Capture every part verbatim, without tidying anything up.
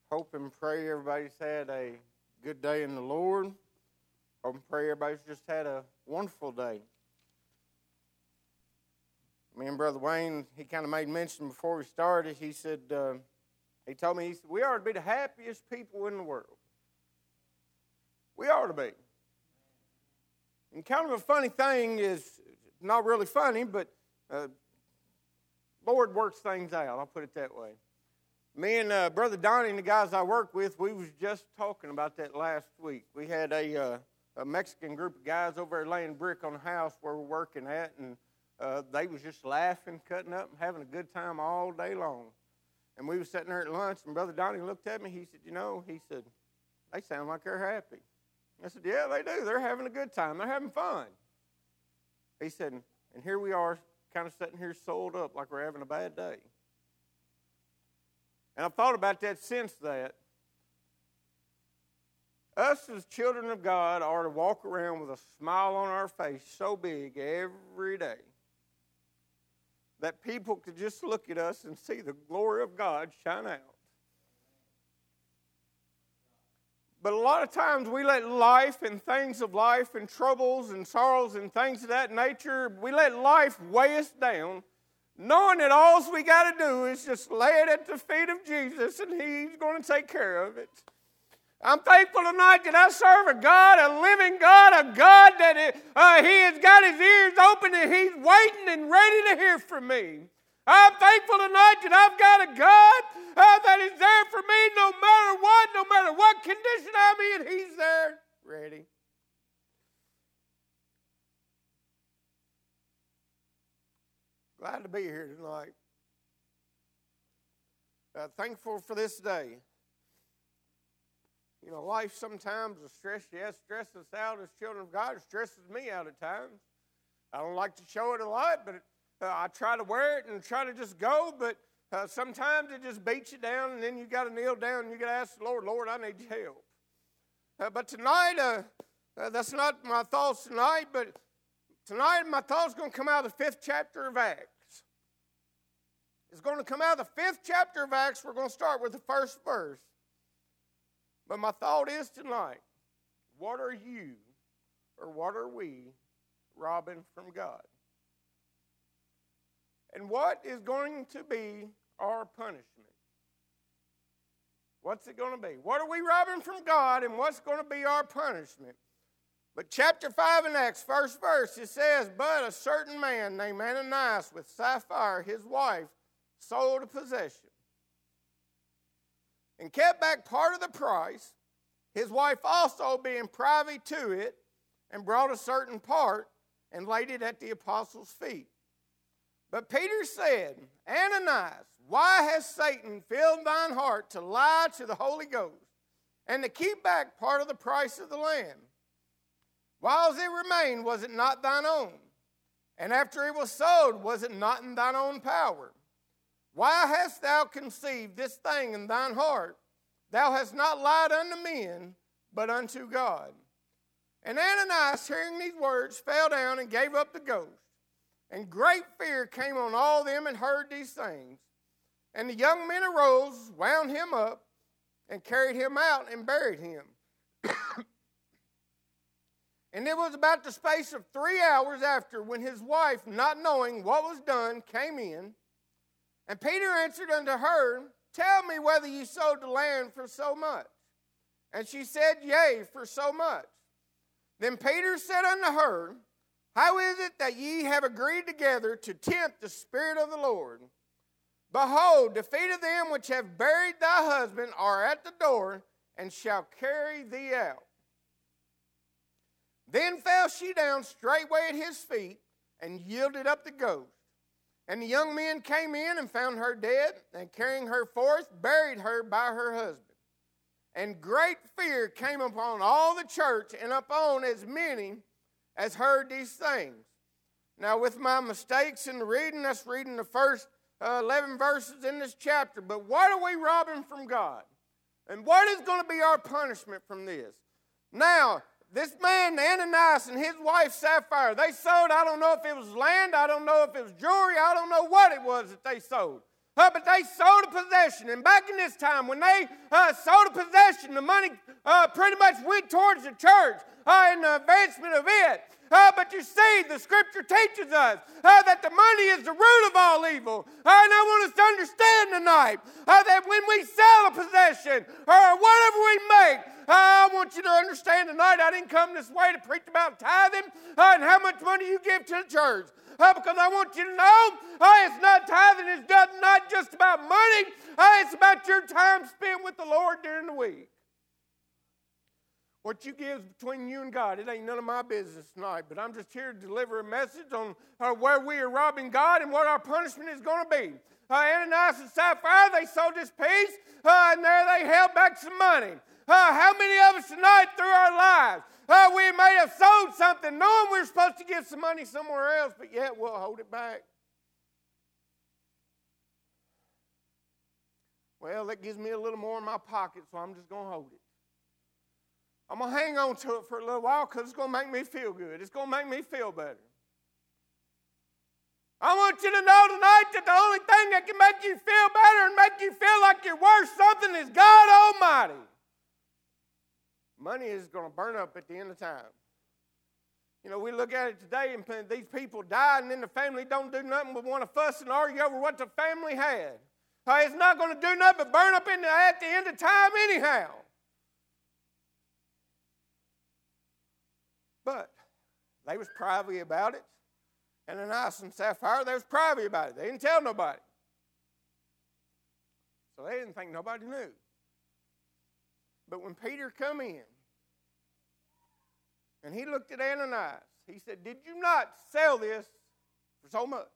Hope and pray everybody's had a good day in the Lord. Hope and pray everybody's just had a wonderful day. Me and Brother Wayne, he kind of made mention before we started. He said, uh, he told me, he said, we ought to be the happiest people in the world. We ought to be. And kind of a funny thing is, not really funny, but uh, Lord works things out. I'll put it that way. Me and uh, Brother Donnie and the guys I work with, we was just talking about that last week. We had a, uh, a Mexican group of guys over there laying brick on the house where we're working at, and uh, they was just laughing, cutting up, and having a good time all day long. And we was sitting there at lunch, and Brother Donnie looked at me. He said, you know, he said, they sound like they're happy. I said, yeah, they do. They're having a good time. They're having fun. He said, and here we are kind of sitting here soiled up like we're having a bad day. And I've thought about that since that. Us as children of God are to walk around with a smile on our face so big every day that people could just look at us and see the glory of God shine out. But a lot of times we let life and things of life and troubles and sorrows and things of that nature, we let life weigh us down, knowing that all we got to do is just lay it at the feet of Jesus and He's going to take care of it. I'm thankful tonight that I serve a God, a living God, a God that uh, He has got His ears open and He's waiting and ready to hear from me. I'm thankful tonight that I've got a God uh, that is there for me no matter what, no matter what condition I'm in, He's there, ready. Glad to be here tonight. Uh, thankful for this day. You know, life sometimes will stress you. Yes, stresses us out as children of God. It stresses me out at times. I don't like to show it a lot, but uh, I try to wear it and try to just go, but uh, sometimes it just beats you down, and then you got to kneel down and you got to ask the Lord, Lord, I need your help. Uh, but tonight, uh, uh, that's not my thoughts tonight, but tonight my thoughts are going to come out of the fifth chapter of Acts. It's going to come out of the fifth chapter of Acts. We're going to start with the first verse. But my thought is tonight, what are you or what are we robbing from God? And what is going to be our punishment? What's it going to be? What are we robbing from God and what's going to be our punishment? But chapter five in Acts, first verse, it says, but a certain man named Ananias with Sapphira, his wife, sold a possession and kept back part of the price, his wife also being privy to it, and brought a certain part and laid it at the apostles' feet. But Peter said, Ananias, why has Satan filled thine heart to lie to the Holy Ghost and to keep back part of the price of the land? Whiles it remained, was it not thine own? And after it was sold, was it not in thine own power? Why hast thou conceived this thing in thine heart? Thou hast not lied unto men, but unto God. And Ananias, hearing these words, fell down and gave up the ghost. And great fear came on all them and heard these things. And the young men arose, wound him up, and carried him out and buried him. And it was about the space of three hours after when his wife, not knowing what was done, came in. And Peter answered unto her, tell me whether ye sold the land for so much. And she said, yea, for so much. Then Peter said unto her, how is it that ye have agreed together to tempt the Spirit of the Lord? Behold, the feet of them which have buried thy husband are at the door, and shall carry thee out. Then fell she down straightway at his feet, and yielded up the ghost. And the young men came in and found her dead, and carrying her forth, buried her by her husband. And great fear came upon all the church, and upon as many as heard these things. Now, with my mistakes in the reading, that's reading the first uh, eleven verses in this chapter. But what are we robbing from God? And what is going to be our punishment from this? Now, this man, Ananias, and his wife, Sapphira, they sold, I don't know if it was land, I don't know if it was jewelry, I don't know what it was that they sold. Uh, but they sold a possession. And back in this time, when they uh, sold a possession, the money uh, pretty much went towards the church uh, and the advancement of it. Uh, but you see, the Scripture teaches us uh, that the money is the root of all evil. Uh, and I want us to understand tonight uh, that when we sell a possession or whatever we make, uh, I want you to understand tonight I didn't come this way to preach about tithing uh, and how much money you give to the church. Uh, because I want you to know uh, it's not tithing, it's not just about money, uh, it's about your time spent with the Lord during the week. What you give is between you and God. It ain't none of my business tonight, but I'm just here to deliver a message on uh, where we are robbing God and what our punishment is going to be. Uh, Ananias and Sapphira, they sold this piece, uh, and there they held back some money. Uh, how many of us tonight through our lives, uh, we may have sold something knowing we're supposed to give some money somewhere else, but yet we'll hold it back? Well, that gives me a little more in my pocket, so I'm just going to hold it. I'm going to hang on to it for a little while because it's going to make me feel good. It's going to make me feel better. I want you to know tonight that the only thing that can make you feel better and make you feel like you're worth something is God Almighty. Money is going to burn up at the end of time. You know, we look at it today and these people die and then the family don't do nothing but want to fuss and argue over what the family had. Uh, it's not going to do nothing but burn up in the, at the end of time anyhow. But they was privy about it. And Ananias and Sapphira, they was privy about it. They didn't tell nobody. So they didn't think nobody knew. But when Peter come in, and he looked at Ananias, he said, "Did you not sell this for so much?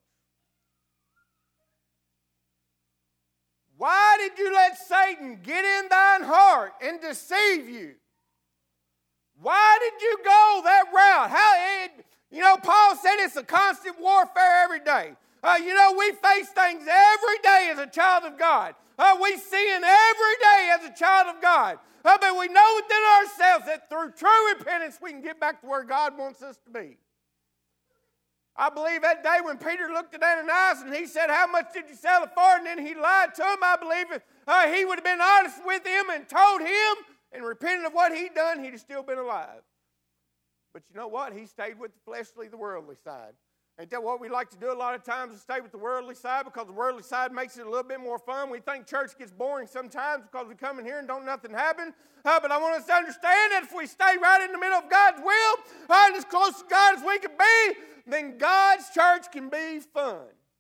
Why did you let Satan get in thine heart and deceive you? Why did you go that route?" How it, you know, Paul said it's a constant warfare every day. Uh, you know, we face things every day as a child of God. Uh, we sin every day as a child of God. Uh, but we know within ourselves that through true repentance we can get back to where God wants us to be. I believe that day when Peter looked at Ananias and he said, "How much did you sell it for?" And then he lied to him. I believe if uh, he would have been honest with him and told him and repented of what he'd done, he'd have still been alive. But you know what? He stayed with the fleshly, the worldly side. Ain't that what we like to do a lot of times, is stay with the worldly side, because the worldly side makes it a little bit more fun. We think church gets boring sometimes because we come in here and don't nothing happen. Uh, but I want us to understand that if we stay right in the middle of God's will, uh, and as close to God as we can be, then God's church can be fun.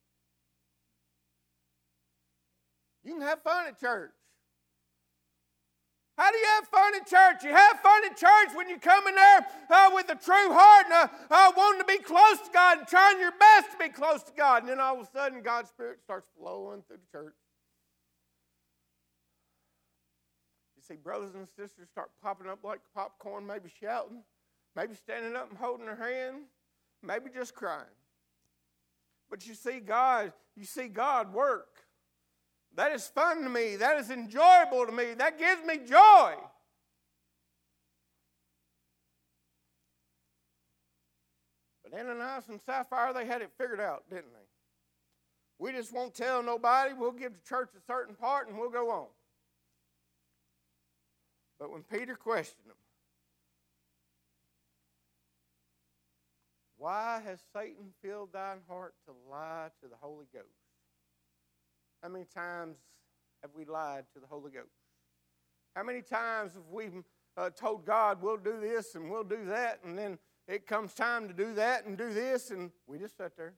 You can have fun at church. How do you have fun in church? You have fun in church when you come in there uh, with a true heart and uh, uh, wanting to be close to God and trying your best to be close to God. And then all of a sudden, God's Spirit starts flowing through the church. You see brothers and sisters start popping up like popcorn, maybe shouting, maybe standing up and holding their hand, maybe just crying. But you see God, you see God work. That is fun to me. That is enjoyable to me. That gives me joy. But Ananias and Sapphira, they had it figured out, didn't they? We just won't tell nobody. We'll give the church a certain part and we'll go on. But when Peter questioned them, "Why has Satan filled thine heart to lie to the Holy Ghost?" How many times have we lied to the Holy Ghost? How many times have we uh, told God we'll do this and we'll do that, and then it comes time to do that and do this, and we just sit there?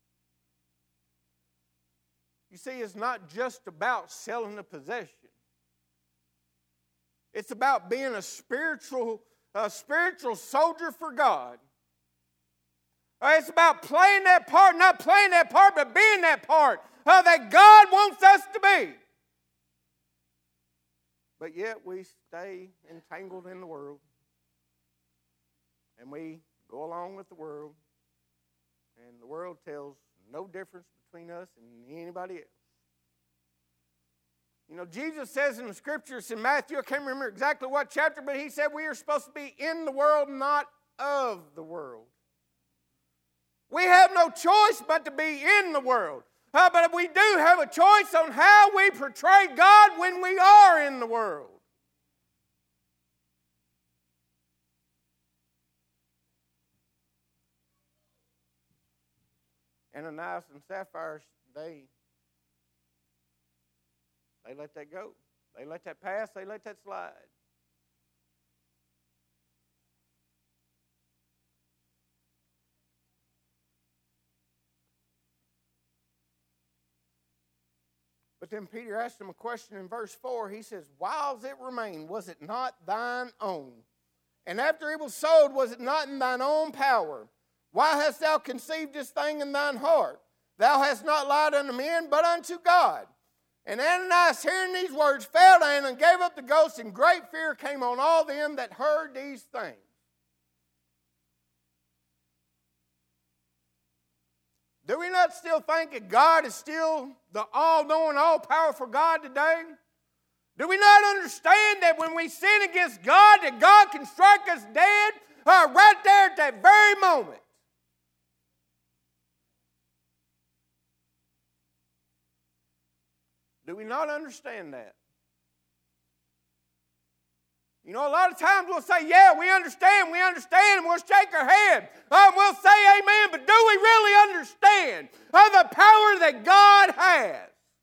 You see, it's not just about selling a possession. It's about being a spiritual, a spiritual soldier for God. Uh, it's about playing that part, not playing that part, but being that part uh, that God wants us to be. But yet we stay entangled in the world. And we go along with the world. And the world tells no difference between us and anybody else. You know, Jesus says in the scriptures in Matthew, I can't remember exactly what chapter, but he said we are supposed to be in the world, not of the world. We have no choice but to be in the world. Uh, but we do have a choice on how we portray God when we are in the world. Ananias and Sapphira, they, they let that go. They let that pass. They let that slide. But then Peter asked him a question in verse four. He says, whiles it remained, was it not thine own? And after it was sold, was it not in thine own power? Why hast thou conceived this thing in thine heart? Thou hast not lied unto men, but unto God. And Ananias, hearing these words, fell down and gave up the ghost, and great fear came on all them that heard these things. Do we not still think that God is still the all-knowing, all-powerful God today? Do we not understand that when we sin against God, that God can strike us dead uh, right there at that very moment? Do we not understand that? You know, a lot of times we'll say, yeah, we understand, we understand, and we'll shake our head. Uh, we'll say amen, but do we really understand uh, the power that God has?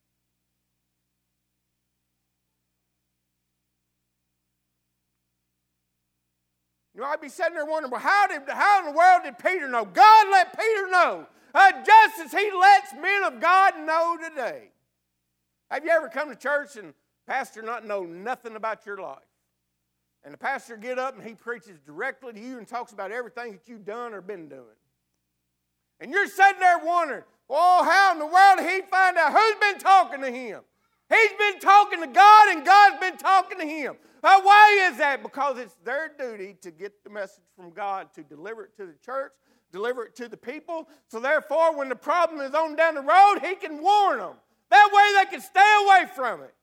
You know, I'd be sitting there wondering, well, how, did, how in the world did Peter know? God let Peter know, uh, just as he lets men of God know today. Have you ever come to church and pastor not know nothing about your life? And the pastor get up and he preaches directly to you and talks about everything that you've done or been doing. And you're sitting there wondering, oh, how in the world did he find out who's been talking to him? He's been talking to God and God's been talking to him. Uh, why is that? Because it's their duty to get the message from God, to deliver it to the church, deliver it to the people. So therefore, when the problem is on down the road, he can warn them. That way they can stay away from it.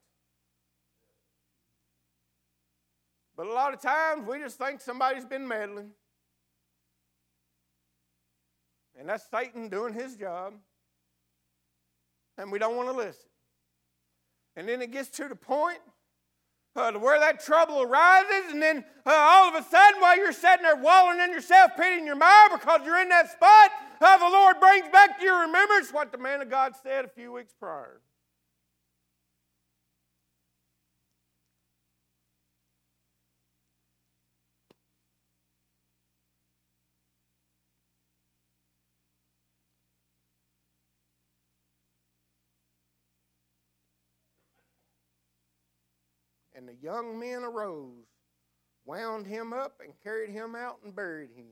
But a lot of times we just think somebody's been meddling. And that's Satan doing his job. And we don't want to listen. And then it gets to the point uh, to where that trouble arises, and then uh, all of a sudden, while you're sitting there wallowing in your self-pity in your mire because you're in that spot, uh, the Lord brings back to your remembrance what the man of God said a few weeks prior. And the young men arose, wound him up, and carried him out and buried him.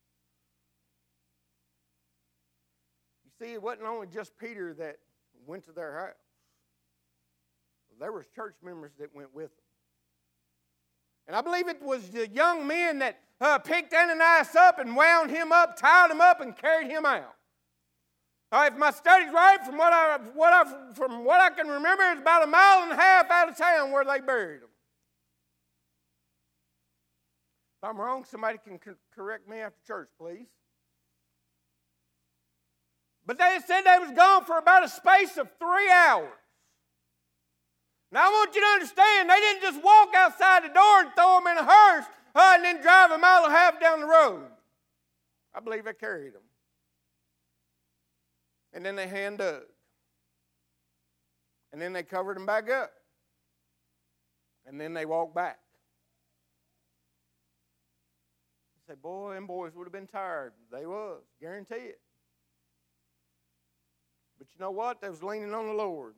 You see, it wasn't only just Peter that went to their house. There was church members that went with them. And I believe it was the young men that uh, picked Ananias up and wound him up, tied him up, and carried him out. Uh, if my study's right, from what I what I from what I can remember, it's about a mile and a half out of town where they buried him. If I'm wrong, somebody can co- correct me after church, please. But they said they was gone for about a space of three hours. Now I want you to understand, they didn't just walk outside the door and throw him in a hearse uh, and then drive a mile and a half down the road. I believe they carried him. And then they hand dug. And then they covered him back up. And then they walked back. You say, boy, them boys would have been tired. They was, guarantee it. But you know what? They was leaning on the Lord.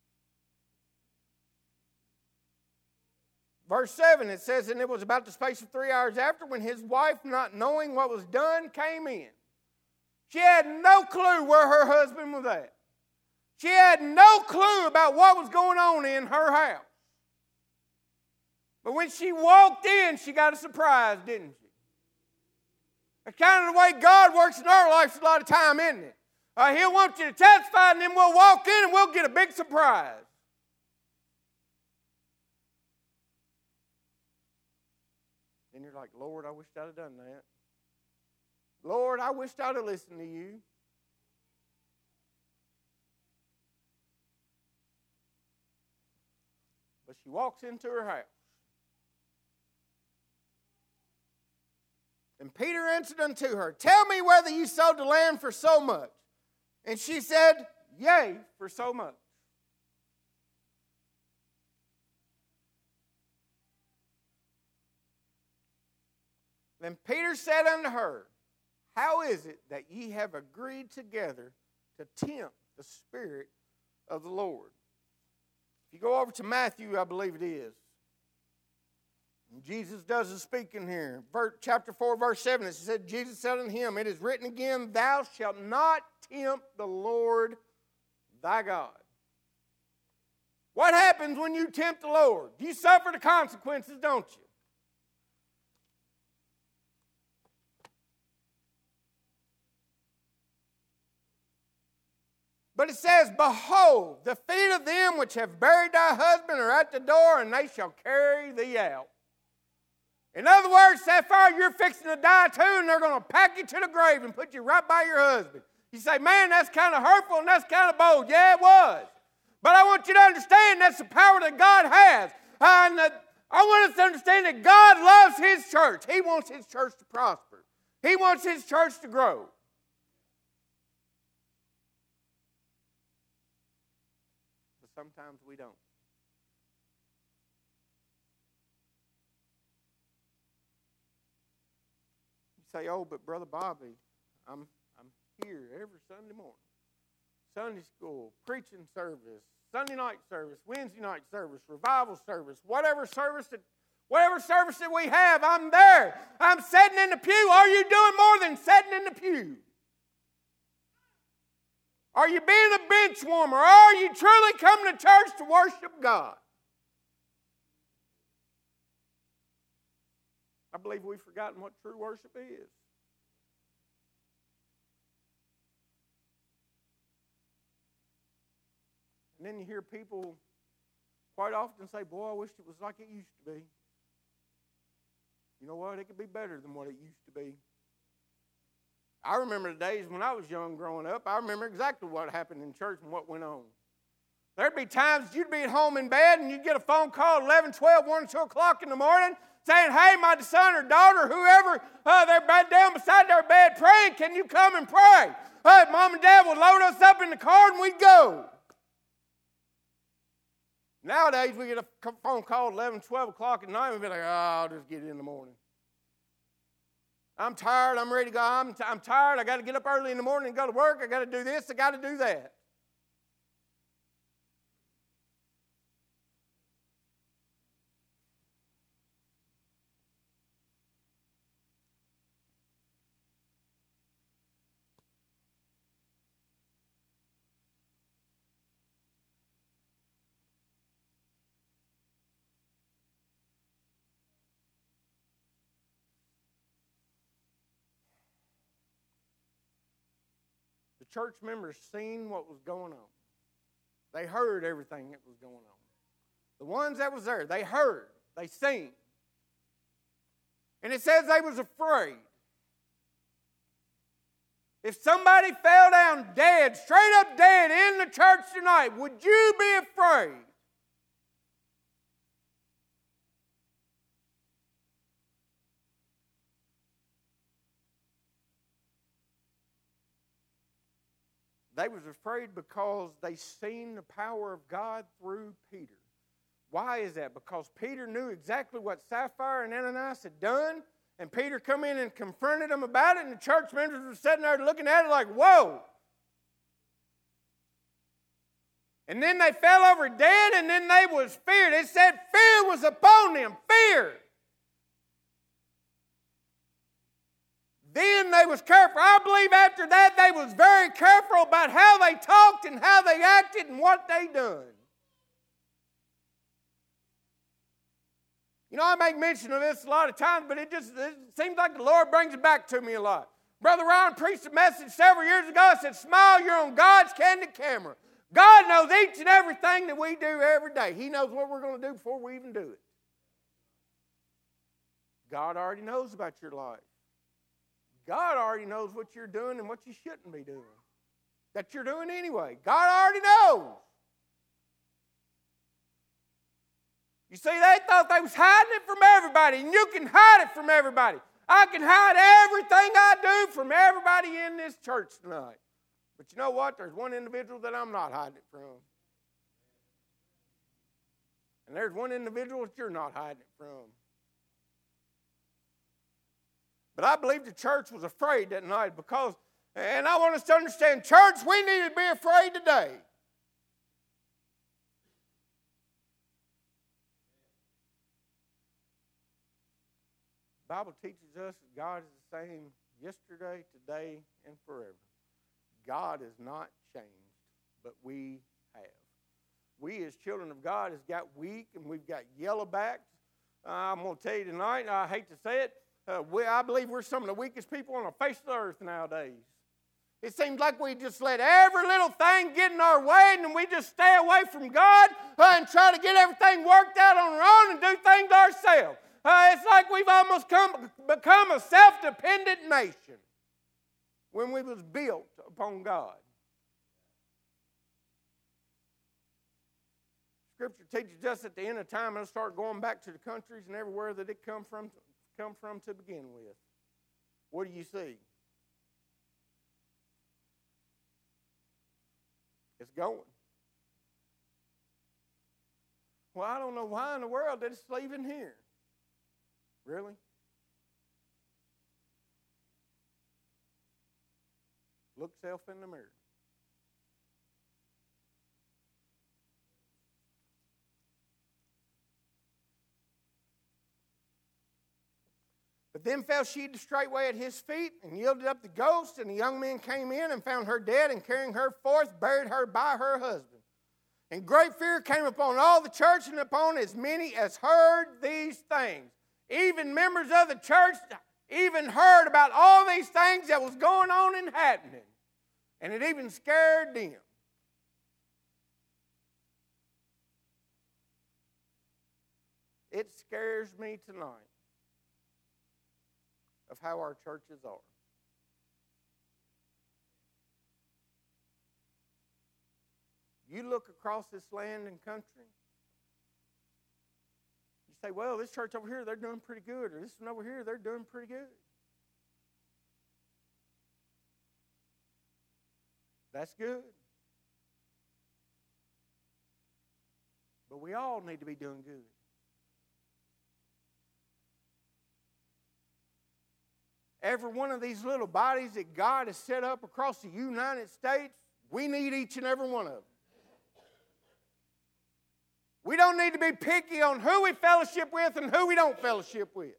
Verse seven, it says, and it was about the space of three hours after when his wife, not knowing what was done, came in. She had no clue where her husband was at. She had no clue about what was going on in her house. But when she walked in, she got a surprise, didn't she? That's kind of the way God works in our lives a lot of time, isn't it? Uh, he'll want you to testify, and then we'll walk in and we'll get a big surprise. Then you're like, Lord, I wish I'd have done that. Lord, I wished I'd have listened to you. But she walks into her house. And Peter answered unto her, Tell me whether you sold the land for so much. And she said, Yea, for so much. Then Peter said unto her, How is it that ye have agreed together to tempt the Spirit of the Lord? If you go over to Matthew, I believe it is. And Jesus does the speaking here. Chapter four, verse seven, it said, Jesus said unto him, It is written again, Thou shalt not tempt the Lord thy God. What happens when you tempt the Lord? You suffer the consequences, don't you? But it says, Behold, the feet of them which have buried thy husband are at the door, and they shall carry thee out. In other words, Sapphira, you're fixing to die too, and they're going to pack you to the grave and put you right by your husband. You say, man, that's kind of hurtful and that's kind of bold. Yeah, it was. But I want you to understand that's the power that God has. And uh, I want us to understand that God loves His church. He wants His church to prosper. He wants His church to grow. Sometimes we don't. You say, oh, but Brother Bobby, I'm, I'm here every Sunday morning. Sunday school, preaching service, Sunday night service, Wednesday night service, revival service, whatever service that, whatever service that we have, I'm there. I'm sitting in the pew. Are you doing more than sitting in the pew? Are you being a bench warmer? Or are you truly coming to church to worship God? I believe we've forgotten what true worship is. And then you hear people quite often say, boy, I wish it was like it used to be. You know what? It could be better than what it used to be. I remember the days when I was young growing up. I remember exactly what happened in church and what went on. There'd be times you'd be at home in bed and you'd get a phone call at eleven, twelve, one, two o'clock in the morning saying, hey, my son or daughter, whoever, uh, they're down beside their bed praying, can you come and pray? Uh, Mom and Dad would load us up in the car and we'd go. Nowadays we get a phone call at eleven, twelve o'clock at night and we'd be like, oh, I'll just get it in the morning. I'm tired. I'm ready to go. I'm, t- I'm tired. I got to get up early in the morning and go to work. I got to do this. I got to do that. The church members seen what was going on. They heard everything that was going on. The ones that was there, they heard, they seen. And it says they was afraid. If somebody fell down dead, straight up dead in the church tonight, would you be afraid? They was afraid because they seen the power of God through Peter. Why is that? Because Peter knew exactly what Sapphira and Ananias had done, and Peter come in and confronted them about it, and the church members were sitting there looking at it like, whoa. And then they fell over dead, and then they was feared. It said fear was upon them. Fear. Then they was careful. I believe after that they was very careful about how they talked and how they acted and what they done. You know, I make mention of this a lot of times, but it just it seems like the Lord brings it back to me a lot. Brother Ryan preached a message several years ago. It said, smile, you're on God's candid camera. God knows each and everything that we do every day. He knows what we're going to do before we even do it. God already knows about your life. God already knows what you're doing and what you shouldn't be doing. That you're doing anyway. God already knows. You see, they thought they was hiding it from everybody, and you can hide it from everybody. I can hide everything I do from everybody in this church tonight. But you know what? There's one individual that I'm not hiding it from. And there's one individual that you're not hiding it from. But I believe the church was afraid that night because, and I want us to understand, church, we need to be afraid today. The Bible teaches us that God is the same yesterday, today, and forever. God has not changed, but we have. We as children of God has got weak and we've got yellow backs. Uh, I'm going to tell you tonight, I hate to say it, uh, we, I believe we're some of the weakest people on the face of the earth nowadays. It seems like we just let every little thing get in our way and we just stay away from God uh, and try to get everything worked out on our own and do things ourselves. Uh, it's like we've almost come, become a self-dependent nation when we was built upon God. Scripture teaches us at the end of time it'll start going back to the countries and everywhere that it come from, come from to begin with. What do you see? It's going. Well, I don't know why in the world that it's leaving here. Really? Look self in the mirror. But then fell she straightway at his feet and yielded up the ghost, and the young men came in and found her dead, and carrying her forth, buried her by her husband. And great fear came upon all the church and upon as many as heard these things. Even members of the church even heard about all these things that was going on and happening. And it even scared them. It scares me tonight of how our churches are. You look across this land and country, you say, well, this church over here, they're doing pretty good, or this one over here, they're doing pretty good. That's good. But we all need to be doing good. Every one of these little bodies that God has set up across the United States, we need each and every one of them. We don't need to be picky on who we fellowship with and who we don't fellowship with.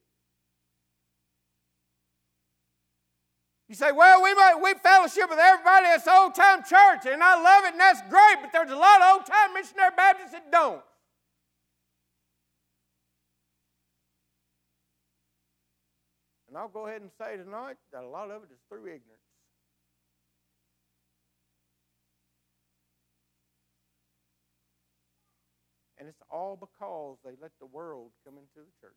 You say, well, we might we fellowship with everybody that's old-time church, and I love it, and that's great, but there's a lot of old-time missionary Baptists that don't. And I'll go ahead and say tonight that a lot of it is through ignorance. And it's all because they let the world come into the church.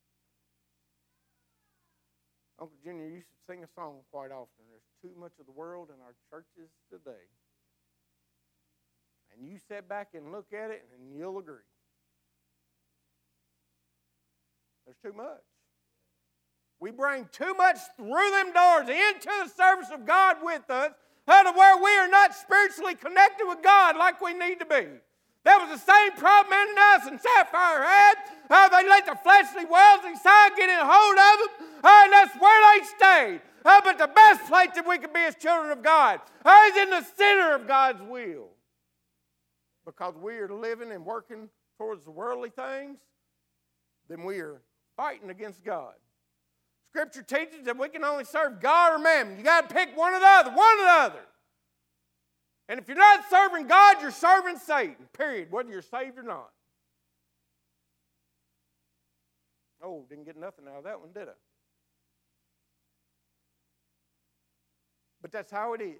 Uncle Junior used to sing a song quite often. There's too much of the world in our churches today. And you sit back and look at it and you'll agree. There's too much. We bring too much through them doors into the service of God with us, out of where we are not spiritually connected with God like we need to be. That was the same problem Ananias and Sapphira had. Uh, they let the fleshly wells inside get in hold of them, uh, and that's where they stayed. Uh, but the best place that we can be as children of God uh, is in the center of God's will. Because we are living and working towards the worldly things, then we are fighting against God. Scripture teaches that we can only serve God or mammon. You got to pick one or the other, one or the other. And if you're not serving God, you're serving Satan, period, whether you're saved or not. Oh, didn't get nothing out of that one, did I? But that's how it is.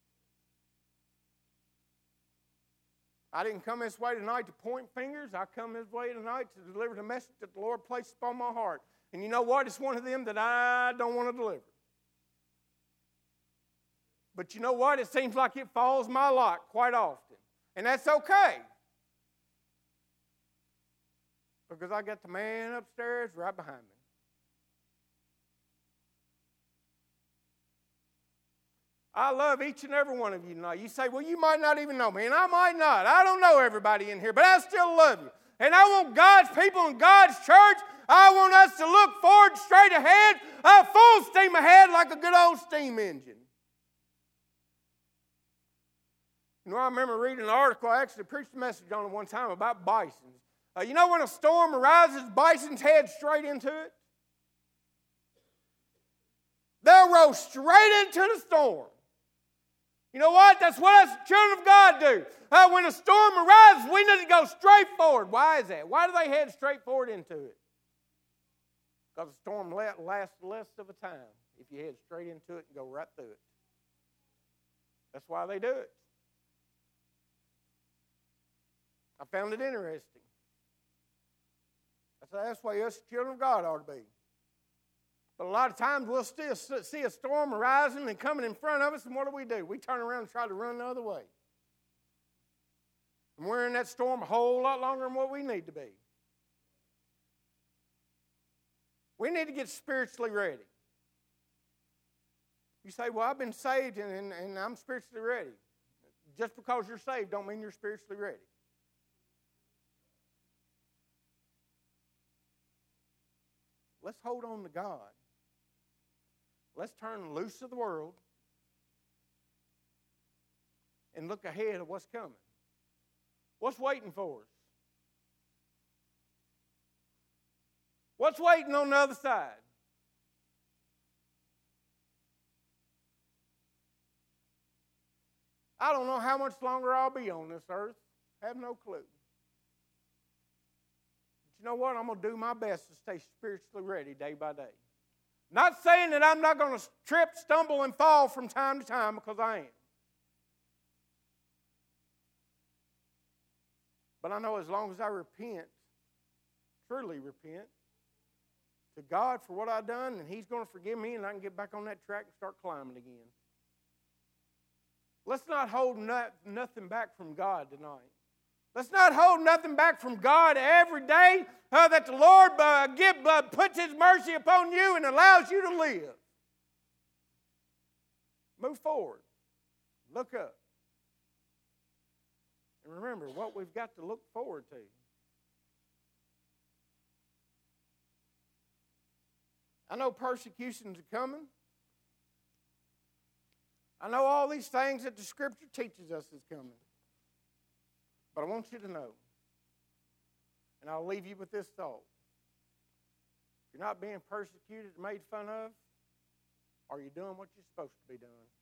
I didn't come this way tonight to point fingers. I come this way tonight to deliver the message that the Lord placed upon my heart. And you know what? It's one of them that I don't want to deliver. But you know what? It seems like it falls my lot quite often. And that's okay. Because I got the man upstairs right behind me. I love each and every one of you tonight. You say, well, you might not even know me, and I might not. I don't know everybody in here, but I still love you. And I want God's people in God's church, I want us to look forward straight ahead, uh, full steam ahead like a good old steam engine. You know, I remember reading an article, I actually preached a message on it one time about bisons. Uh, you know when a storm arises, bisons head straight into it? They'll roll straight into the storm. You know what? That's what us children of God do. Uh, when a storm arises, we need to go straight forward. Why is that? Why do they head straight forward into it? Because the storm lasts less of a time if you head straight into it and go right through it. That's why they do it. I found it interesting. I said, that's why us children of God ought to be. But a lot of times we'll still see a storm arising and coming in front of us, and what do we do? We turn around and try to run the other way. And we're in that storm a whole lot longer than what we need to be. We need to get spiritually ready. You say, well, I've been saved and, and, and I'm spiritually ready. Just because you're saved don't mean you're spiritually ready. Let's hold on to God. Let's turn loose of the world and look ahead of what's coming. What's waiting for us? What's waiting on the other side? I don't know how much longer I'll be on this earth. I have no clue. But you know what? I'm going to do my best to stay spiritually ready day by day. Not saying that I'm not going to trip, stumble, and fall from time to time, because I am. But I know as long as I repent, truly repent, to God for what I've done, and He's going to forgive me, and I can get back on that track and start climbing again. Let's not hold not, nothing back from God tonight. Let's not hold nothing back from God every day uh, that the Lord uh, give, uh, puts His mercy upon you and allows you to live. Move forward. Look up. And remember what we've got to look forward to. I know persecutions are coming. I know all these things that the Scripture teaches us is coming. But I want you to know, and I'll leave you with this thought. If you're not being persecuted and made fun of, are you doing what you're supposed to be doing?